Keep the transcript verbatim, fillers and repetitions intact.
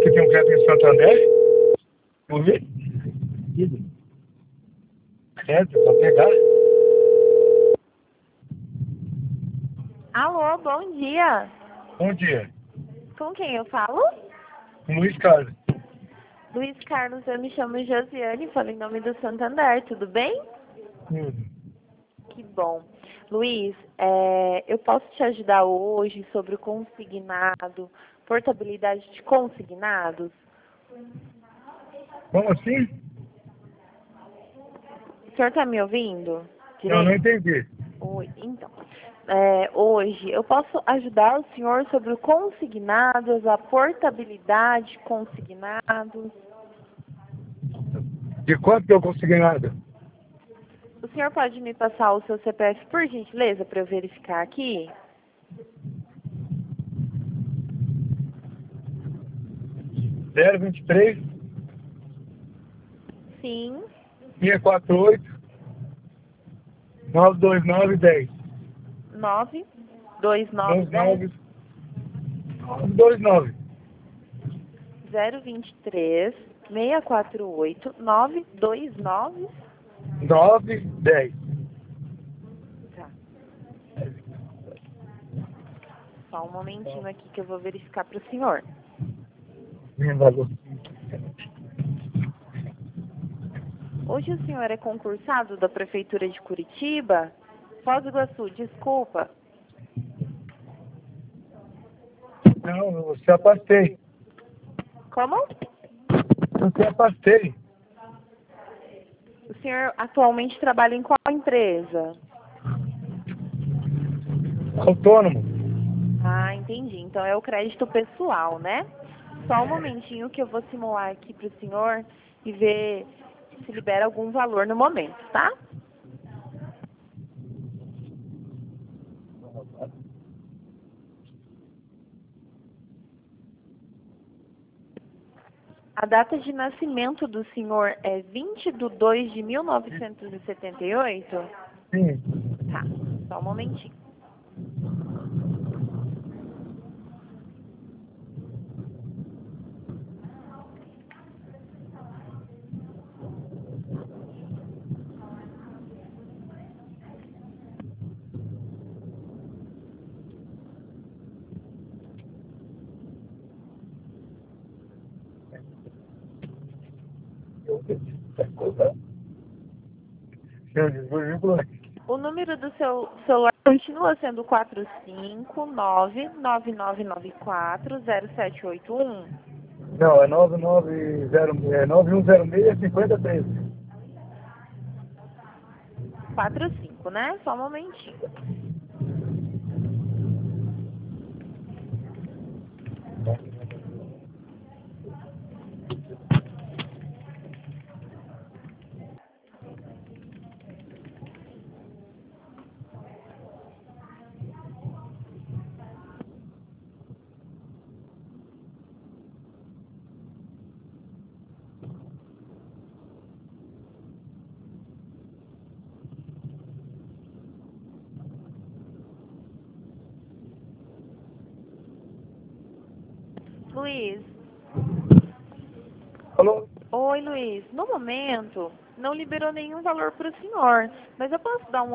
que tem um crédito em Santander? Vou ver. Crédito, pra pegar. Alô, bom dia. Bom dia. Com quem eu falo? Luiz Carlos. Luiz Carlos, eu me chamo Josiane, falo em nome do Santander, tudo bem? Tudo. Que bom. Luiz, é, eu posso te ajudar hoje sobre o consignado, portabilidade de consignados? Como assim? O senhor está me ouvindo? Não, não Direito? entendi. Oi, então. É, hoje eu posso ajudar o senhor sobre o consignados, a portabilidade de consignados. De quanto que eu consegui nada? O senhor pode me passar o seu C P F, por gentileza, para eu verificar aqui? zero vinte e três, Sim. seiscentos e quarenta e oito, novecentos e vinte e nove, dez. nove dois nove dez nove nove dois nove. zero vinte e três seiscentos e quarenta e oito nove dois nove. nove dez. Tá. Só um momentinho aqui que eu vou verificar para o senhor. Hoje o senhor é concursado da Prefeitura de Curitiba? Foz do Iguaçu, desculpa. Não, eu se afastei. Como? Eu se afastei. O senhor atualmente trabalha em qual empresa? Autônomo. Ah, entendi. Então é o crédito pessoal, né? Só um momentinho que eu vou simular aqui para o senhor e ver se libera algum valor no momento, tá? A data de nascimento do senhor é vinte de dois de mil novecentos e setenta e oito? Sim. Tá, só um momentinho. O número do seu celular continua sendo quatro cinco nove nove nove nove quatro zero sete oito um? Não, é nove nove zero, é nove um zero seis, cinquenta e três. quatro cinco, né? Só um momentinho. Luiz. Alô? Oi, Luiz. No momento, não liberou nenhum valor para o senhor, mas eu posso dar um